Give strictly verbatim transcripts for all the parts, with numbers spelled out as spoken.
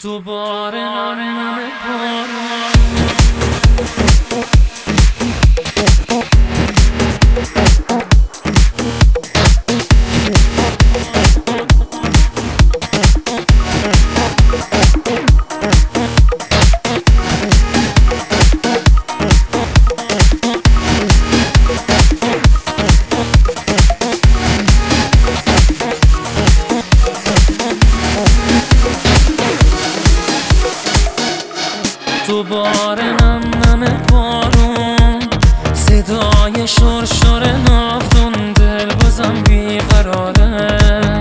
دوباره نم باران دوباره نم نم بارون صدای شرشر نافتون دل بازم بیقراره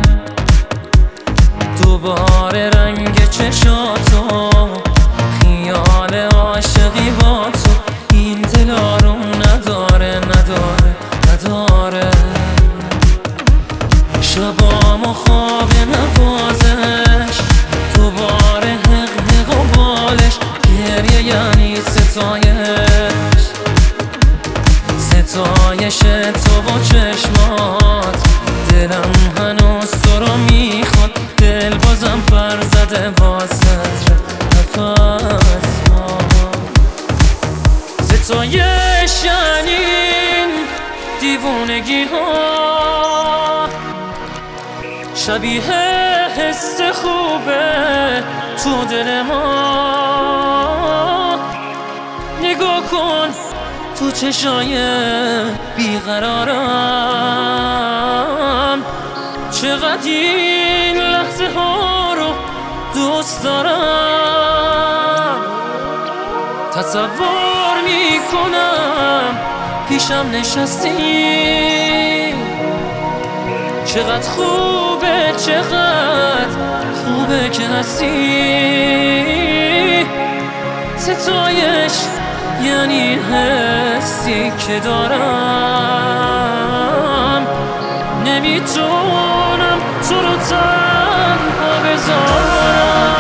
دوباره رنگ چشاتو خیال عاشقی با تو این دل آروم نداره نداره نداره شبام و خواب نوازش دوباره حق حق و بالش گریه یعنی ستایش ستایش تو با چشمات دلم هنوز تو رو میخواد دل بازم پر زده واسط نفس ما ستایش یعنی دیوونگی ها شبیه حس خوبه تو دل ما نگاه کن تو چشای بیقرارم چقدر این لحظه ها رو دوست دارم تصور میکنم پیشم نشستی چقدر خوبه چقدر خوبه که هستی ستایش یعنی حسی که دارم نمیتونم تو رو تنها بذارم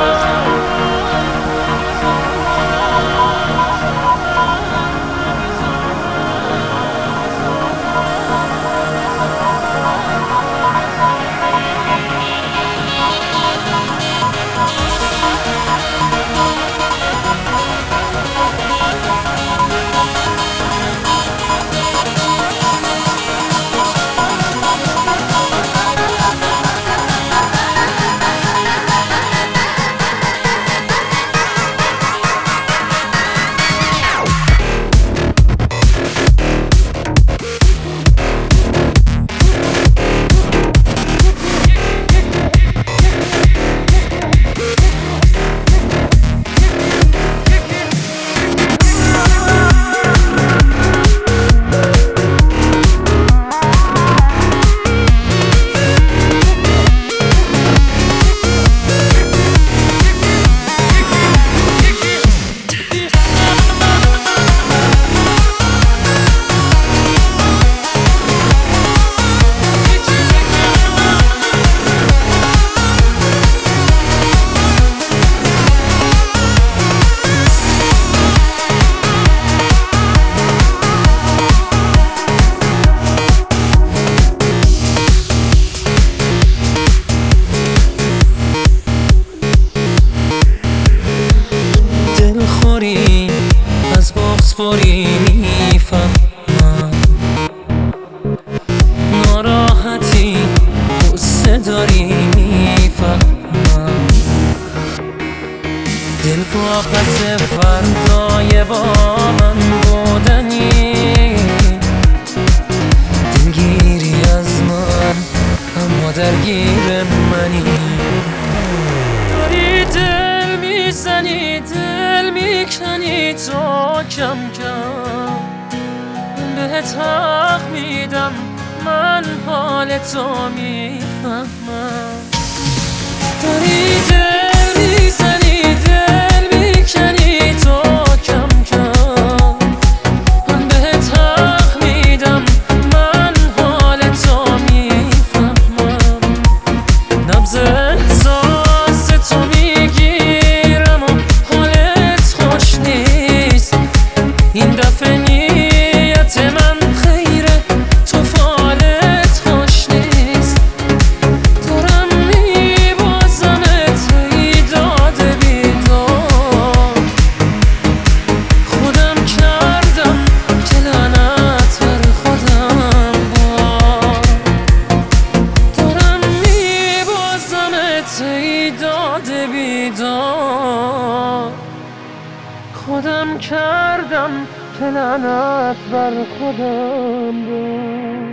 از بغض خوری میفهمم ناراحتی غصه داری میفهمم دل واپس فردای با من بودنی دلگیری از من اما درگیر منی داری دل میزنی دل میکنی تو کم کم بهت حق میدم من حال تو میفهمم داری دل میزنی دل میکنی تو کم کم من بهت حق میدم من حال تو میفهمم نبض احساس تو میگیرم و حالت خوش نیست این دفعه نیت من خیره تو فالت خوش نیست دارم میبازمت ای داد ای داد بیدار، خودم کردم که لعنت بر خودم بود.